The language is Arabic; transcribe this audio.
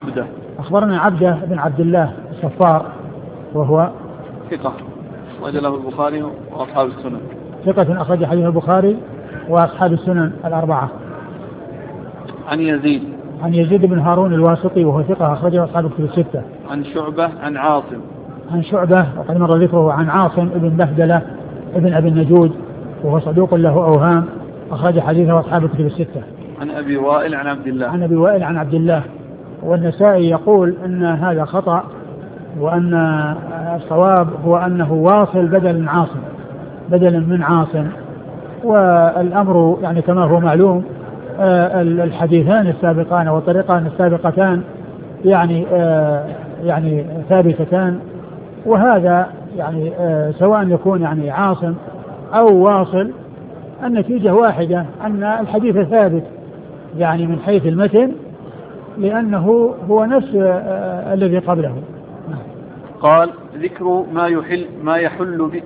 عبده. أخبرنا عبده بن عبد الله الصفار وهو ثقة أخرج له البخاري وأصحاب السنن. ثقة أخرج حديث البخاري وأصحاب السنن الأربعة. عن يزيد بن هارون الواسطي وهو ثقة أخرجه أصحاب الكتب الستة. عن شعبة عن شعبة وقد مر ذكره عن عاصم ابن بهدلة ابن أبي النجود وهو صدوق له أوهام أخرج حديثه أصحاب الكتب الستة. عن أبي وائل عن عبد الله والنسائي يقول أن هذا خطأ وأن الصواب هو أنه واصل بدل من عاصم. والأمر يعني كما هو معلوم الحديثان السابقان والطريقان السابقتان يعني ثابتتان، وهذا يعني سواء يكون يعني عاصم أو واصل النتيجة واحدة، أن الحديث ثابت يعني من حيث المتن لأنه هو نفس الذي قبله. قال ذكر ما يحل